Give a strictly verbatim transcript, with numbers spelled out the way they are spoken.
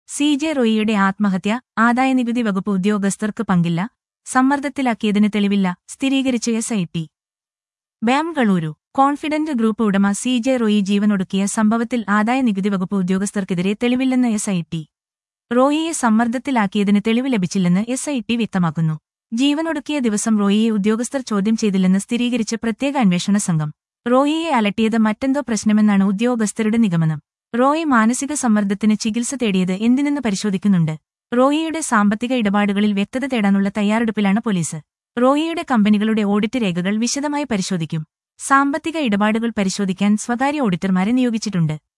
C J റോയിയുടെ ആത്മഹത്യ ആദായനികുതി വകുപ്പ് ഉദ്യോഗസ്ഥർക്ക് പങ്കില്ല, സമ്മർദ്ദത്തിലാക്കിയതിന് തെളിവില്ല, സ്ഥിരീകരിച്ച S I T. Bengaluru Confident Group ഉടമ സി ജെ റോയി ജീവനൊടുക്കിയ സംഭവത്തിൽ ആദായനികുതി വകുപ്പ് ഉദ്യോഗസ്ഥർക്കെതിരെ തെളിവില്ലെന്ന് എസ് ഐ ടി. റോയിയെ സമ്മർദ്ദത്തിലാക്കിയതിന് തെളിവ് ലഭിച്ചില്ലെന്ന് എസ് ഐ ടി വ്യക്തമാക്കുന്നു. ജീവനൊടുക്കിയ ദിവസം റോയിയെ ഉദ്യോഗസ്ഥർ ചോദ്യം ചെയ്തില്ലെന്ന് സ്ഥിരീകരിച്ച് പ്രത്യേക അന്വേഷണ സംഘം. റോയിയെ അലട്ടിയത് മറ്റെന്തോ പ്രശ്നമെന്നാണ് ഉദ്യോഗസ്ഥരുടെ നിഗമനം. റോയി മാനസിക സമ്മർദ്ദത്തിന് ചികിത്സ തേടിയത് എന്തിനെന്ന് പരിശോധിക്കുന്നുണ്ട്. റോയിയുടെ സാമ്പത്തിക ഇടപാടുകളിൽ വ്യക്തത തേടാനുള്ള തയ്യാറെടുപ്പിലാണ് പോലീസ്. റോയിയുടെ കമ്പനികളുടെ ഓഡിറ്റ് രേഖകൾ വിശദമായി പരിശോധിക്കും. സാമ്പത്തിക ഇടപാടുകൾ പരിശോധിക്കാൻ സ്വകാര്യ ഓഡിറ്റർമാരെ നിയോഗിച്ചിട്ടുണ്ട്.